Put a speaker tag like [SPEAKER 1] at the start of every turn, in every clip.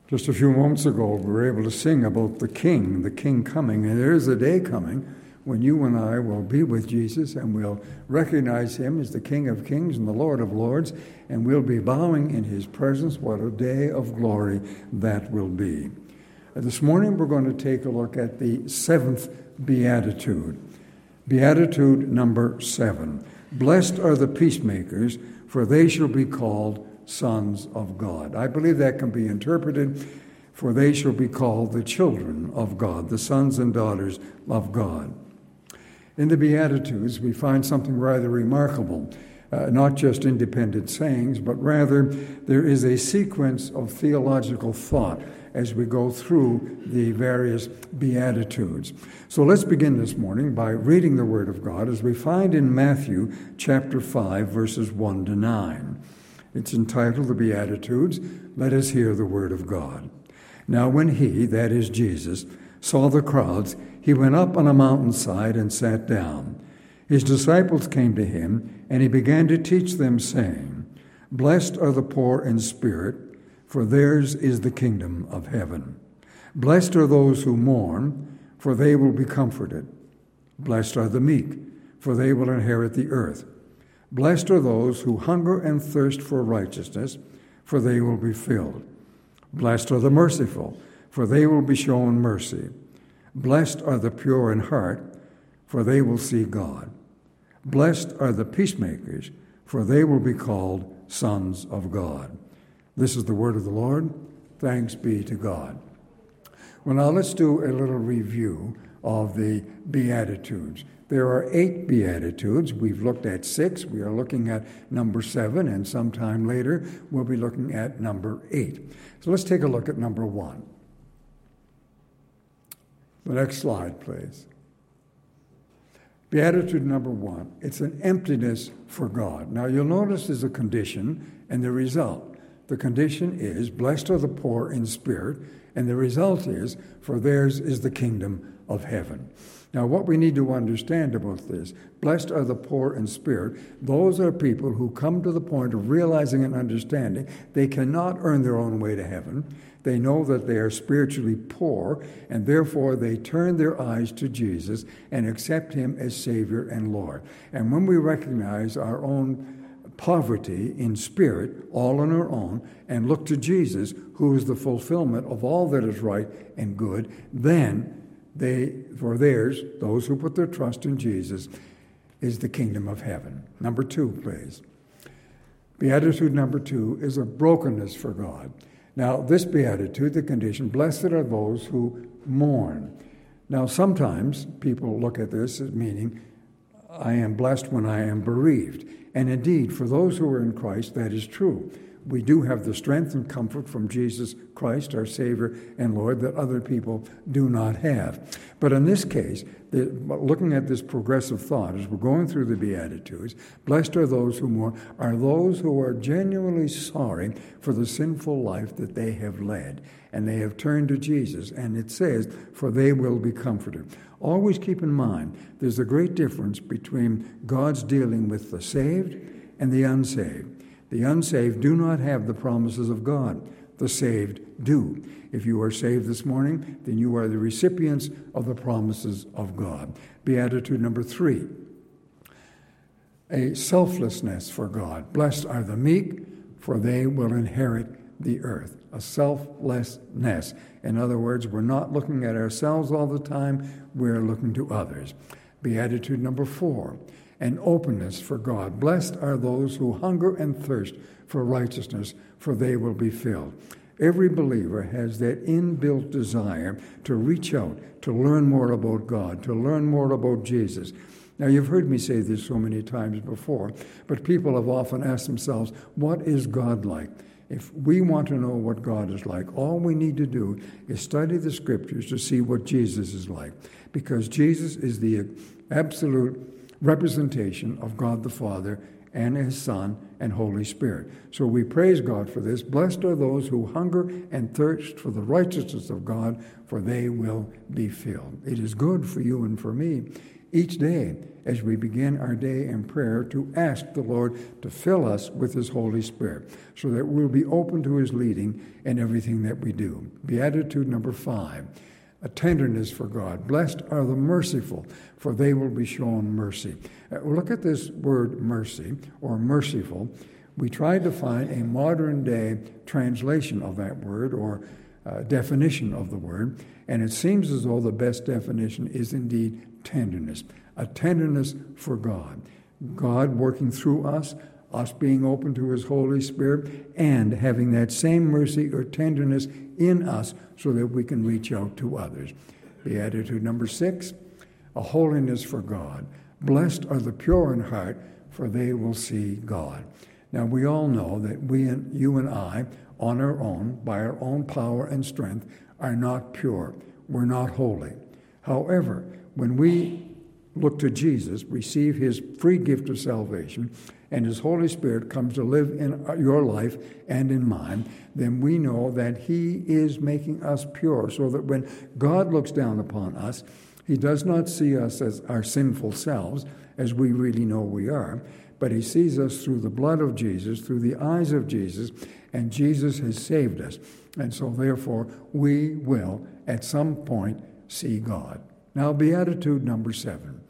[SPEAKER 1] Just a few moments ago, we were able to sing about the King coming, and there is a day coming when you and I will be with Jesus and we'll recognize him as the King of Kings and the Lord of Lords, and we'll be bowing in his presence. What a day of glory that will be. This morning we're going to take a look at the seventh Beatitude. Beatitude number 7. Blessed are the peacemakers, for they shall be called sons of God. I believe that can be interpreted, for they shall be called the children of God, the sons and daughters of God. In the Beatitudes, we find something rather remarkable, not just independent sayings, but rather there is a sequence of theological thought as we go through the various Beatitudes. So let's begin this morning by reading the Word of God as we find in Matthew chapter 5, verses 1 to 9. It's entitled The Beatitudes. Let us hear the Word of God. Now when he, that is Jesus, saw the crowds, he went up on a mountainside and sat down. His disciples came to him, and he began to teach them, saying, Blessed are the poor in spirit, for theirs is the kingdom of heaven. Blessed are those who mourn, for they will be comforted. Blessed are the meek, for they will inherit the earth. Blessed are those who hunger and thirst for righteousness, for they will be filled. Blessed are the merciful, for they will be shown mercy. Blessed are the pure in heart, for they will see God. Blessed are the peacemakers, for they will be called sons of God. This is the word of the Lord. Thanks be to God. Well, now let's do a little review of the Beatitudes. There are 8 Beatitudes. We've looked at 6. We are looking at number 7, and sometime later we'll be looking at number 8. So let's take a look at number 1. The next slide, please. Beatitude number 1. It's an emptiness for God. Now you'll notice there's a condition and the result. The condition is, blessed are the poor in spirit, and the result is, for theirs is the kingdom of heaven. Now, what we need to understand about this, blessed are the poor in spirit, those are people who come to the point of realizing and understanding they cannot earn their own way to heaven. They know that they are spiritually poor, and therefore they turn their eyes to Jesus and accept him as Savior and Lord. And when we recognize our own poverty in spirit, all on our own, and look to Jesus, who is the fulfillment of all that is right and good, then for theirs, those who put their trust in Jesus, is the kingdom of heaven. Number 2, please. Beatitude number 2 is a brokenness for God. Now, this beatitude, the condition, blessed are those who mourn. Now, sometimes people look at this as meaning, I am blessed when I am bereaved. And indeed, for those who are in Christ, that is true. We do have the strength and comfort from Jesus Christ, our Savior and Lord, that other people do not have. But in this case, looking at this progressive thought, as we're going through the Beatitudes, blessed are those who mourn, are those who are genuinely sorry for the sinful life that they have led. And they have turned to Jesus. And it says, for they will be comforted. Always keep in mind, there's a great difference between God's dealing with the saved and the unsaved. The unsaved do not have the promises of God. The saved do. If you are saved this morning, then you are the recipients of the promises of God. Beatitude number 3. A selflessness for God. Blessed are the meek, for they will inherit the earth. A selflessness. In other words, we're not looking at ourselves all the time, we're looking to others. Beatitude number 4. An openness for God. Blessed are those who hunger and thirst for righteousness, for they will be filled. Every believer has that inbuilt desire to reach out, to learn more about God, to learn more about Jesus. Now, you've heard me say this so many times before, but people have often asked themselves, what is God like? If we want to know what God is like, all we need to do is study the Scriptures to see what Jesus is like, because Jesus is the absolute representation of God the Father and his Son and Holy Spirit. So we praise God for this. Blessed are those who hunger and thirst for the righteousness of God, for they will be filled. It is good for you and for me each day as we begin our day in prayer to ask the Lord to fill us with his Holy Spirit so that we'll be open to his leading in everything that we do. Beatitude number 5, a tenderness for God. Blessed are the merciful, for they will be shown mercy. Look at this word mercy or merciful. We tried to find a modern day translation of that word or definition of the word, and it seems as though the best definition is indeed tenderness, a tenderness for God. God working through us being open to his Holy Spirit, and having that same mercy or tenderness in us so that we can reach out to others. Beatitude number 6, a holiness for God. Blessed are the pure in heart, for they will see God. Now, we all know that you and I, on our own, by our own power and strength, are not pure. We're not holy. However, when we look to Jesus, receive his free gift of salvation, and his Holy Spirit comes to live in your life and in mine, then we know that he is making us pure, so that when God looks down upon us, he does not see us as our sinful selves, as we really know we are, but he sees us through the blood of Jesus, through the eyes of Jesus, and Jesus has saved us. And so therefore, we will, at some point, see God. Now, Beatitude number 7,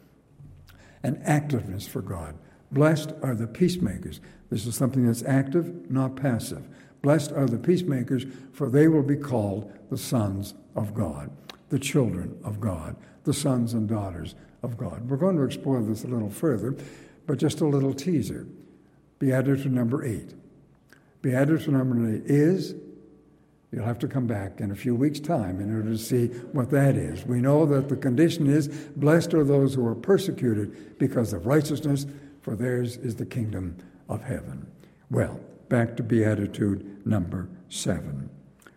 [SPEAKER 1] an activeness for God. Blessed are the peacemakers. This is something that's active, not passive. Blessed are the peacemakers, for they will be called the sons of God, the children of God, the sons and daughters of God. We're going to explore this a little further, but just a little teaser. Beatitude number 8. Beatitude number 8 is, you'll have to come back in a few weeks' time in order to see what that is. We know that the condition is, blessed are those who are persecuted because of righteousness, for theirs is the kingdom of heaven. Well, back to Beatitude number 7.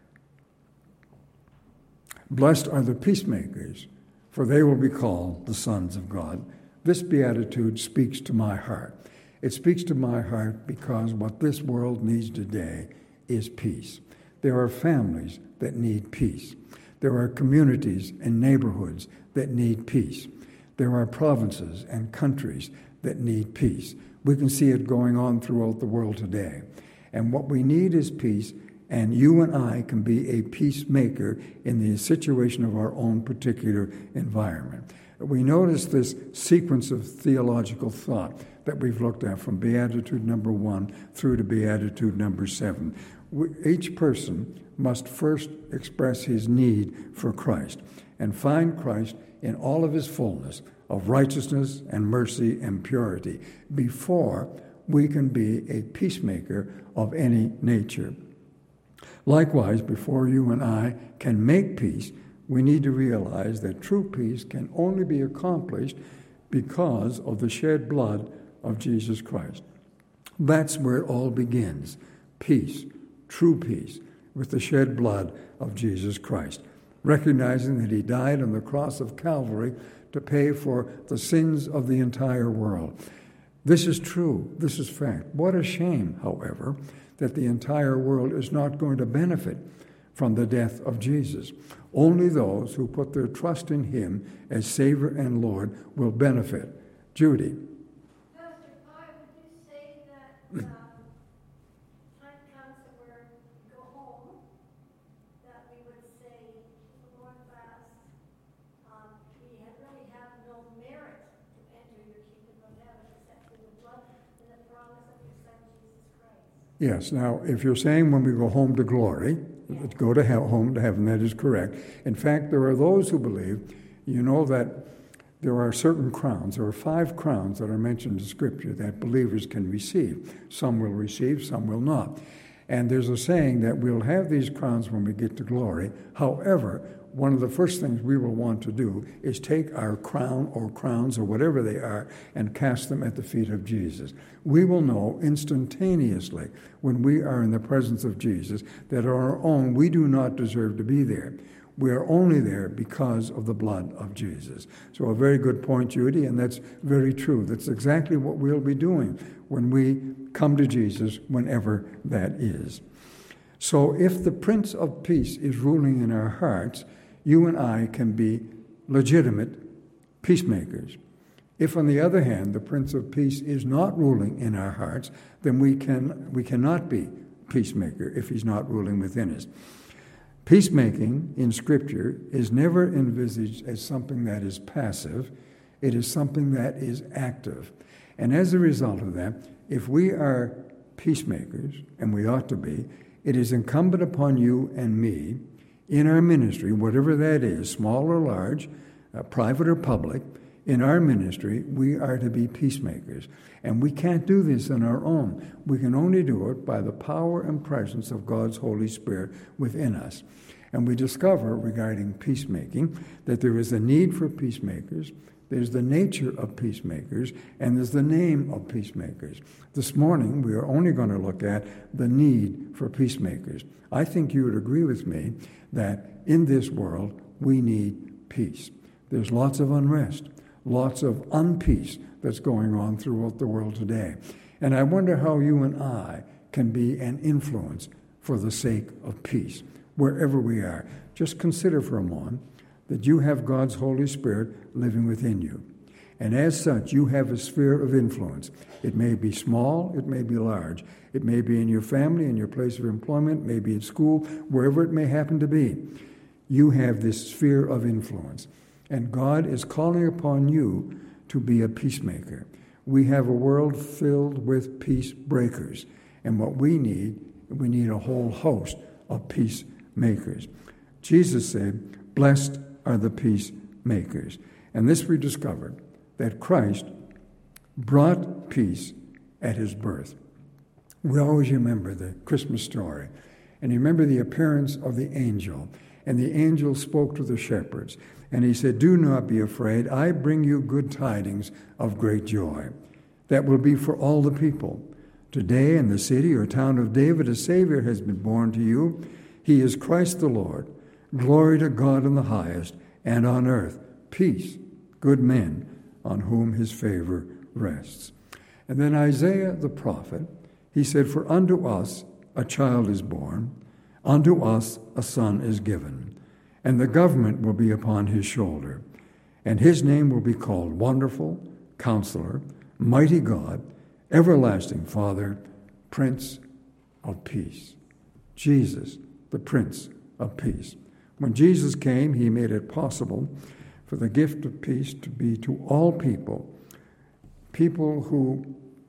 [SPEAKER 1] Blessed are the peacemakers, for they will be called the sons of God. This beatitude speaks to my heart. It speaks to my heart because what this world needs today is peace. There are families that need peace. There are communities and neighborhoods that need peace. There are provinces and countries that need peace. We can see it going on throughout the world today. And what we need is peace, and you and I can be a peacemaker in the situation of our own particular environment. We notice this sequence of theological thought that we've looked at from Beatitude number 1 through to Beatitude number 7. Each person must first express his need for Christ and find Christ in all of his fullness of righteousness and mercy and purity before we can be a peacemaker of any nature. Likewise, before you and I can make peace, we need to realize that true peace can only be accomplished because of the shed blood of Jesus Christ. That's where it all begins. Peace, true peace, with the shed blood of Jesus Christ. Recognizing that he died on the cross of Calvary to pay for the sins of the entire world. This is true. This is fact. What a shame, however, that the entire world is not going to benefit from the death of Jesus. Only those who put their trust in him as Savior and Lord will benefit. Judy.
[SPEAKER 2] Pastor Pi, would you say that time comes that we go home, that we would say, the Lord fast, we really have no merit to enter your kingdom of heaven except through the blood and the promise of your Son, Jesus Christ?
[SPEAKER 1] Yes. Now, if you're saying when we go home to glory, go to home to heaven, that is correct. In fact, there are those who believe, that there are certain crowns. There are 5 crowns that are mentioned in Scripture that believers can receive. Some will receive, some will not. And there's a saying that we'll have these crowns when we get to glory. However, one of the first things we will want to do is take our crown or crowns or whatever they are and cast them at the feet of Jesus. We will know instantaneously when we are in the presence of Jesus that on our own we do not deserve to be there. We are only there because of the blood of Jesus. So a very good point, Judy, and that's very true. That's exactly what we'll be doing when we come to Jesus, whenever that is. So if the Prince of Peace is ruling in our hearts, you and I can be legitimate peacemakers. If, on the other hand, the Prince of Peace is not ruling in our hearts, then we cannot be peacemaker if he's not ruling within us. Peacemaking in Scripture is never envisaged as something that is passive. It is something that is active. And as a result of that, if we are peacemakers, and we ought to be, it is incumbent upon you and me in our ministry, whatever that is, small or large, private or public, in our ministry, we are to be peacemakers. And we can't do this on our own. We can only do it by the power and presence of God's Holy Spirit within us. And we discover regarding peacemaking that there is a need for peacemakers, there's the nature of peacemakers, and there's the name of peacemakers. This morning, we are only going to look at the need for peacemakers. I think you would agree with me that in this world, we need peace. There's lots of unrest, lots of unpeace that's going on throughout the world today. And I wonder how you and I can be an influence for the sake of peace, wherever we are. Just consider for a moment that you have God's Holy Spirit living within you. And as such, you have a sphere of influence. It may be small, it may be large. It may be in your family, in your place of employment, maybe at school, wherever it may happen to be. You have this sphere of influence. And God is calling upon you to be a peacemaker. We have a world filled with peace breakers. And what we need a whole host of peacemakers. Jesus said, "Blessed are the peacemakers." And this we discovered, that Christ brought peace at his birth. We always remember the Christmas story. And you remember the appearance of the angel. And the angel spoke to the shepherds. And he said, "Do not be afraid. I bring you good tidings of great joy. That will be for all the people. Today in the city or town of David, a Savior has been born to you. He is Christ the Lord. Glory to God in the highest, and on earth peace, good men, on whom his favor rests." And then Isaiah the prophet, he said, "For unto us a child is born, unto us a son is given, and the government will be upon his shoulder. And his name will be called Wonderful, Counselor, Mighty God, Everlasting Father, Prince of Peace." Jesus, the Prince of Peace. When Jesus came, he made it possible for the gift of peace to be to all people, people who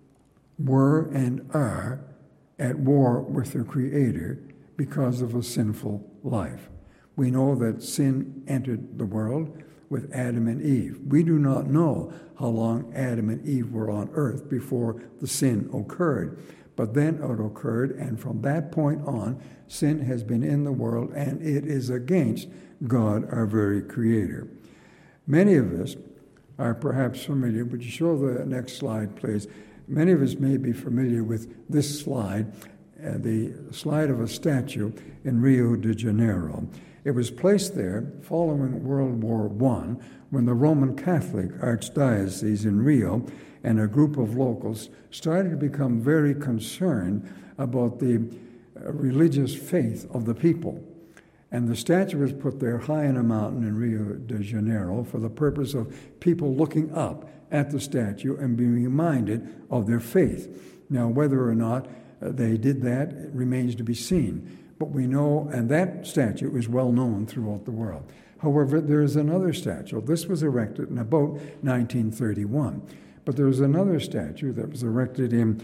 [SPEAKER 1] were and are at war with their Creator because of a sinful life. We know that sin entered the world with Adam and Eve. We do not know how long Adam and Eve were on earth before the sin occurred. But then it occurred, and from that point on, sin has been in the world, and it is against God, our very Creator. Many of us are perhaps familiar. Would you show the next slide, please? Many of us may be familiar with this slide, the slide of a statue in Rio de Janeiro. It was placed there following World War I, when the Roman Catholic Archdiocese in Rio and a group of locals started to become very concerned about the religious faith of the people. And the statue was put there high on a mountain in Rio de Janeiro for the purpose of people looking up at the statue and being reminded of their faith. Now, whether or not they did that remains to be seen. But we know, and that statue is well known throughout the world. However, there is another statue. This was erected in about 1931. But there was another statue that was erected in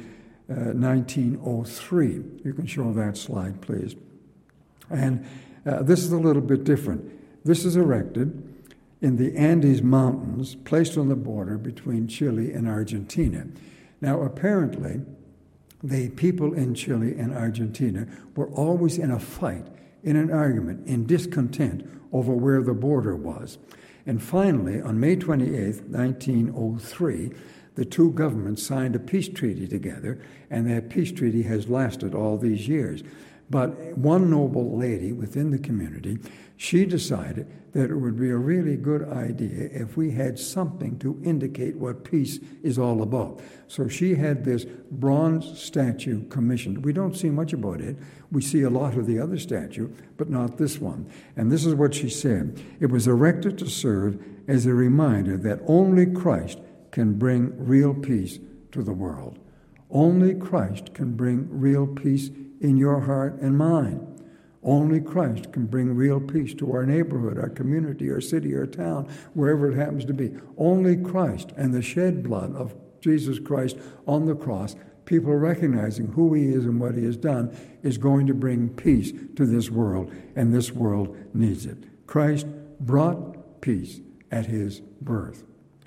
[SPEAKER 1] 1903. You can show that slide, please. And this is a little bit different. This is erected in the Andes Mountains, placed on the border between Chile and Argentina. Now, apparently, the people in Chile and Argentina were always in a fight, in an argument, in discontent over where the border was. And finally, on May 28, 1903, the two governments signed a peace treaty together, and that peace treaty has lasted all these years. But one noble lady within the community, she decided that it would be a really good idea if we had something to indicate what peace is all about. So she had this bronze statue commissioned. We don't see much about it. We see a lot of the other statue, but not this one. And this is what she said. It was erected to serve as a reminder that only Christ can bring real peace to the world. Only Christ can bring real peace in your heart and mind. Only Christ can bring real peace to our neighborhood, our community, our city, our town, wherever it happens to be. Only Christ and the shed blood of Jesus Christ on the cross, people recognizing who he is and what he has done, is going to bring peace to this world, and this world needs it. Christ brought peace at his birth.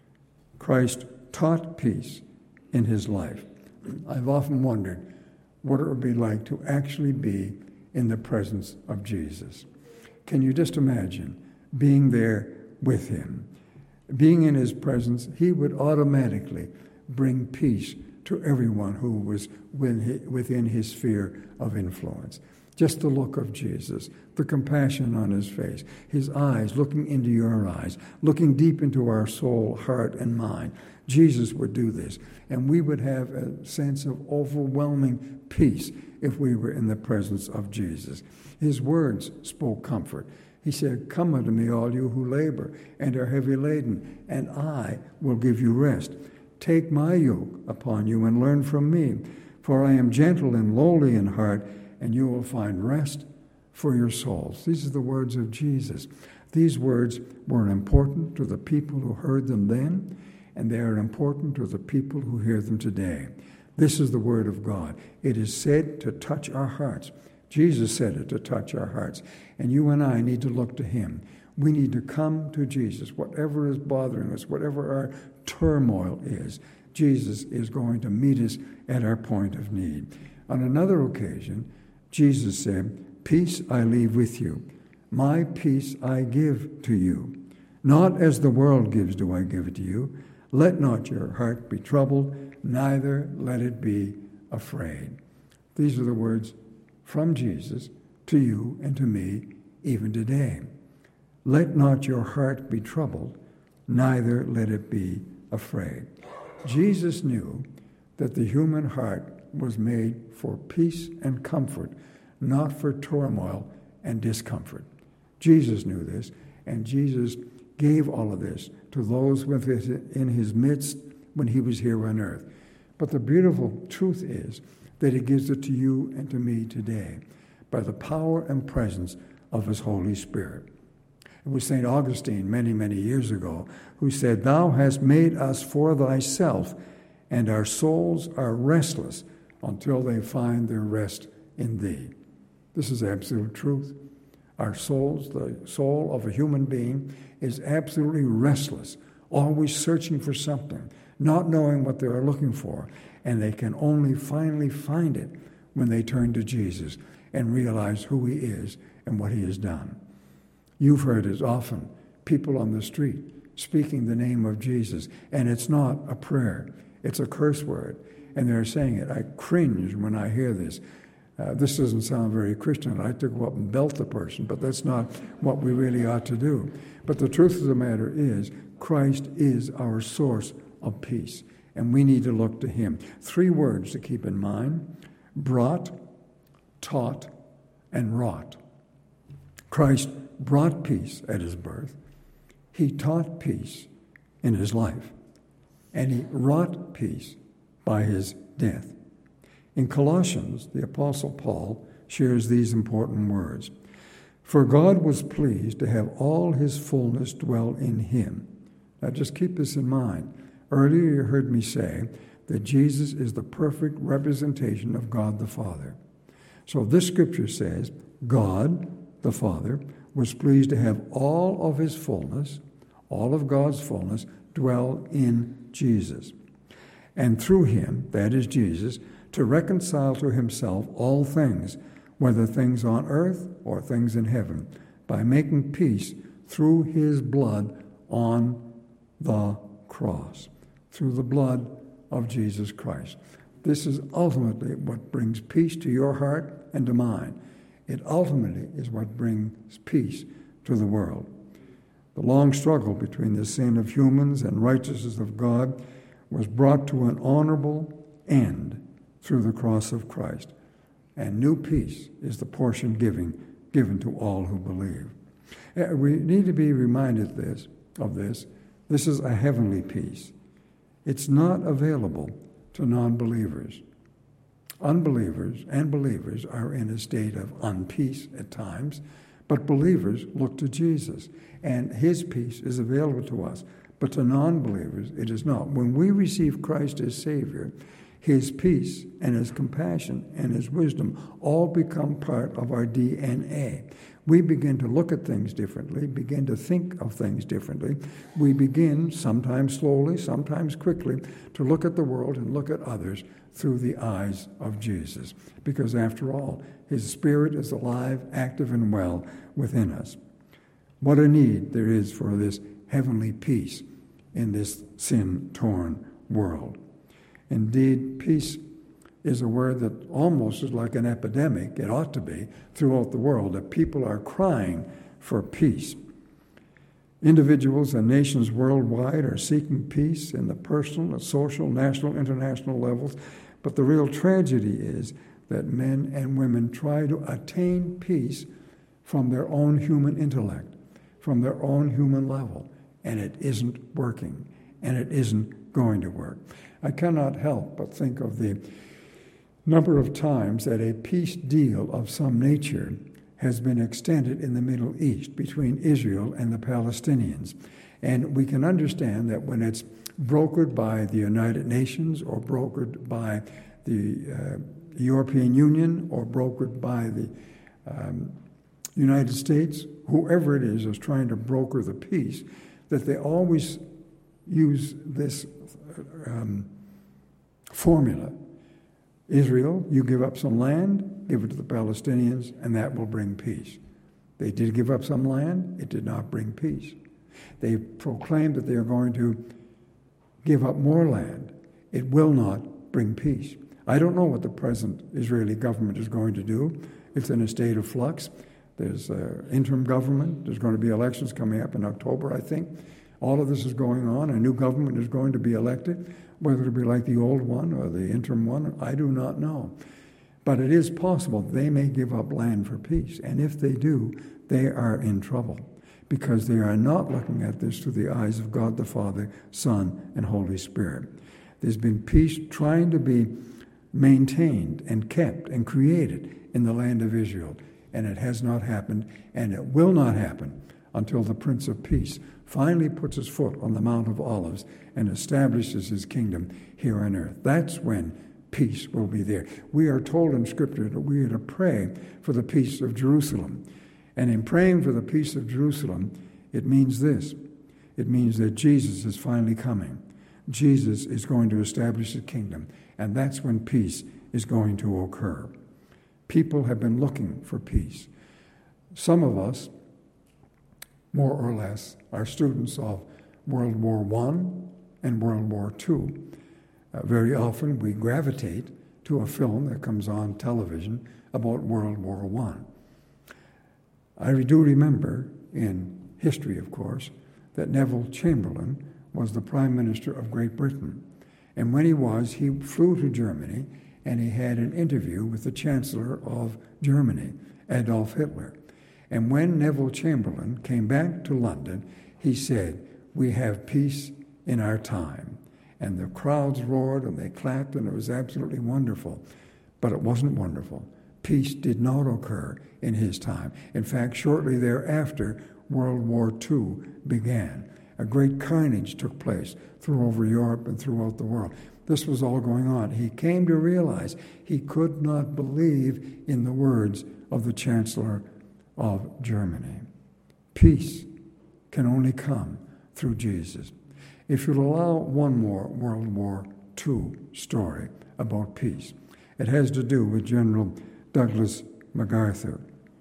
[SPEAKER 1] Christ taught peace in his life. I've often wondered what it would be like to actually be in the presence of Jesus. Can you just imagine being there with him? Being in his presence, he would automatically bring peace to everyone who was within his sphere of influence. Just the look of Jesus, the compassion on his face, his eyes looking into your eyes, looking deep into our soul, heart, and mind. Jesus would do this, and we would have a sense of overwhelming peace if we were in the presence of Jesus. His words spoke comfort. He said, "Come unto me, all you who labor and are heavy laden, and I will give you rest. Take my yoke upon you and learn from me, for I am gentle and lowly in heart, and you will find rest for your souls." These are the words of Jesus. These words were important to the people who heard them then, and they are important to the people who hear them today. This is the word of God. It is said to touch our hearts. Jesus said it to touch our hearts. And you and I need to look to him. We need to come to Jesus. Whatever is bothering us, whatever our turmoil is, Jesus is going to meet us at our point of need. On another occasion, Jesus said, "Peace I leave with you. My peace I give to you. Not as the world gives do I give it to you. Let not your heart be troubled, neither let it be afraid." These are the words from Jesus to you and to me even today. Let not your heart be troubled, neither let it be afraid. Jesus knew that the human heart was made for peace and comfort, not for turmoil and discomfort. Jesus knew this, and Jesus gave all of this to those in his midst when he was here on earth. But the beautiful truth is that he gives it to you and to me today by the power and presence of his Holy Spirit. It was St. Augustine many, many years ago who said, "Thou hast made us for thyself, and our souls are restless until they find their rest in thee." This is absolute truth. Our souls, the soul of a human being, is absolutely restless, always searching for something, not knowing what they are looking for, and they can only finally find it when they turn to Jesus and realize who he is and what he has done. You've heard it often, people on the street speaking the name of Jesus, and it's not a prayer, it's a curse word, and they're saying it. I cringe when I hear this. This doesn't sound very Christian. I like to go up and belt the person, but that's not what we really ought to do. But the truth of the matter is, Christ is our source of peace, and we need to look to him. 3 words to keep in mind: brought, taught, and wrought. Christ brought peace at his birth. He taught peace in his life, and he wrought peace by his death. In Colossians, the Apostle Paul shares these important words: "For God was pleased to have all his fullness dwell in him." Now just keep this in mind. Earlier you heard me say that Jesus is the perfect representation of God the Father. So this scripture says God the Father was pleased to have all of his fullness, all of God's fullness, dwell in Jesus. And through him, that is Jesus, to reconcile to himself all things, whether things on earth or things in heaven, by making peace through his blood on the cross, through the blood of Jesus Christ. This is ultimately what brings peace to your heart and to mine. It ultimately is what brings peace to the world. The long struggle between the sin of humans and righteousness of God was brought to an honorable end through the cross of Christ. And new peace is the portion given to all who believe. We need to be reminded of this. This is a heavenly peace. It's not available to non-believers. Unbelievers and believers are in a state of unpeace at times, but believers look to Jesus, and his peace is available to us. But to non-believers, it is not. When we receive Christ as Savior, his peace and his compassion and his wisdom all become part of our DNA. We begin to look at things differently, begin to think of things differently. We begin, sometimes slowly, sometimes quickly, to look at the world and look at others through the eyes of Jesus. Because after all, his Spirit is alive, active, and well within us. What a need there is for this heavenly peace in this sin-torn world. Indeed, peace is a word that almost is like an epidemic, it ought to be, throughout the world, that people are crying for peace. Individuals and nations worldwide are seeking peace in the personal, social, national, international levels, but the real tragedy is that men and women try to attain peace from their own human intellect, from their own human level, and it isn't working, and it isn't going to work. I cannot help but think of the number of times that a peace deal of some nature has been extended in the Middle East between Israel and the Palestinians. And we can understand that when it's brokered by the United Nations or brokered by the European Union or brokered by the United States, whoever it is trying to broker the peace, that they always use this formula. Israel, you give up some land, give it to the Palestinians, and that will bring peace. They did give up some land, it did not bring peace. They proclaimed that they are going to give up more land. It will not bring peace. I don't know what the present Israeli government is going to do. It's in a state of flux. There's interim government. There's going to be elections coming up in October, I think. All of this is going on. A new government is going to be elected. Whether it'll be like the old one or the interim one, I do not know. But it is possible they may give up land for peace. And if they do, they are in trouble because they are not looking at this through the eyes of God the Father, Son, and Holy Spirit. There's been peace trying to be maintained and kept and created in the land of Israel. And it has not happened, and it will not happen until the Prince of Peace finally puts his foot on the Mount of Olives and establishes his kingdom here on earth. That's when peace will be there. We are told in Scripture that we are to pray for the peace of Jerusalem. And in praying for the peace of Jerusalem, it means this. It means that Jesus is finally coming. Jesus is going to establish his kingdom, and that's when peace is going to occur. People have been looking for peace. Some of us, more or less, are students of World War I and World War II. Very often we gravitate to a film that comes on television about World War I. I do remember in history, of course, that Neville Chamberlain was the Prime Minister of Great Britain. And when he flew to Germany and he had an interview with the Chancellor of Germany, Adolf Hitler. And when Neville Chamberlain came back to London, he said, "We have peace in our time." And the crowds roared and they clapped, and it was absolutely wonderful. But it wasn't wonderful. Peace did not occur in his time. In fact, shortly thereafter, World War II began. A great carnage took place over Europe and throughout the world. This was all going on. He came to realize he could not believe in the words of the Chancellor of Germany. Peace can only come through Jesus. If you'll allow one more World War II story about peace, it has to do with General Douglas MacArthur.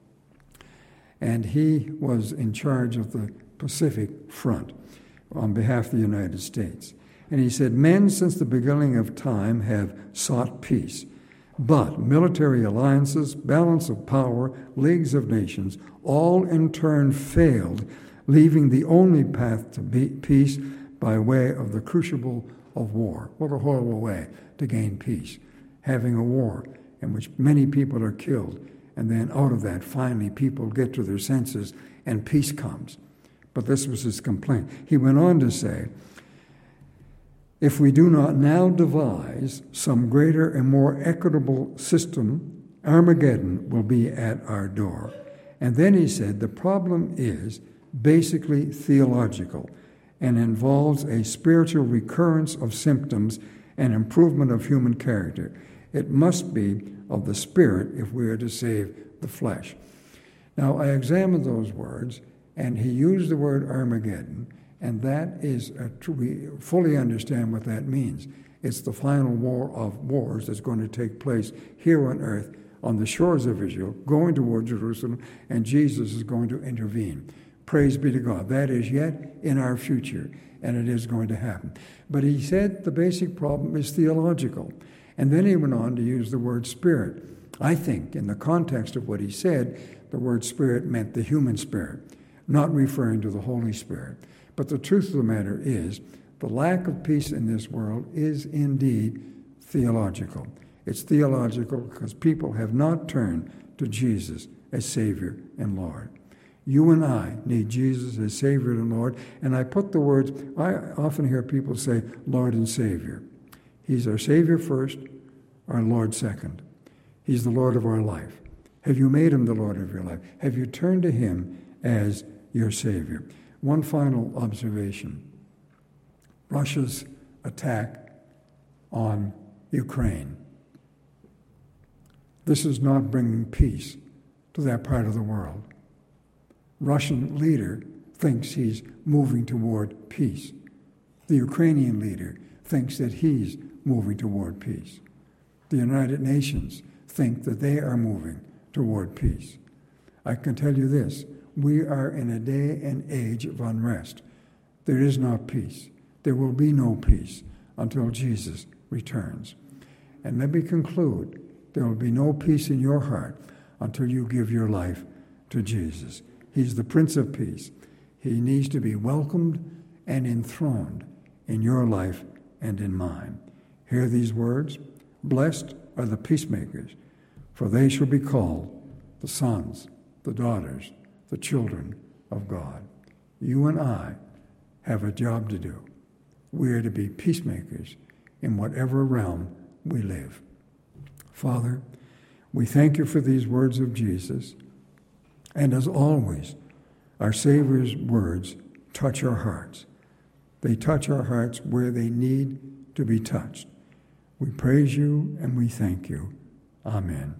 [SPEAKER 1] And he was in charge of the Pacific Front on behalf of the United States. And he said, "Men since the beginning of time have sought peace, but military alliances, balance of power, leagues of nations, all in turn failed, leaving the only path to peace by way of the crucible of war." What a horrible way to gain peace, having a war in which many people are killed, and then out of that, finally, people get to their senses and peace comes. But this was his complaint. He went on to say, If we do not now devise some greater and more equitable system, Armageddon will be at our door. And then he said the problem is basically theological and involves a spiritual recurrence of symptoms and improvement of human character. It must be of the Spirit if we are to save the flesh. Now, I examined those words, and he used the word Armageddon, and that is, we fully understand what that means. It's the final war of wars that's going to take place here on earth, on the shores of Israel, going toward Jerusalem, and Jesus is going to intervene. Praise be to God. That is yet in our future, and it is going to happen. But he said the basic problem is theological. And then he went on to use the word spirit. I think in the context of what he said, the word spirit meant the human spirit, not referring to the Holy Spirit. But the truth of the matter is, the lack of peace in this world is indeed theological. It's theological because people have not turned to Jesus as Savior and Lord. You and I need Jesus as Savior and Lord. And I put the words, I often hear people say, Lord and Savior. He's our Savior first, our Lord second. He's the Lord of our life. Have you made him the Lord of your life? Have you turned to him as your Savior? One final observation. Russia's attack on Ukraine. This is not bringing peace to that part of the world. Russian leader thinks he's moving toward peace. The Ukrainian leader thinks that he's moving toward peace. The United Nations think that they are moving toward peace. I can tell you this, we are in a day and age of unrest. There is not peace. There will be no peace until Jesus returns. And let me conclude, there will be no peace in your heart until you give your life to Jesus. He's the Prince of Peace. He needs to be welcomed and enthroned in your life and in mine. Hear these words. Blessed are the peacemakers, for they shall be called the sons, the daughters, the children of God. You and I have a job to do. We are to be peacemakers in whatever realm we live. Father, we thank you for these words of Jesus. And as always, our Savior's words touch our hearts. They touch our hearts where they need to be touched. We praise you and we thank you. Amen.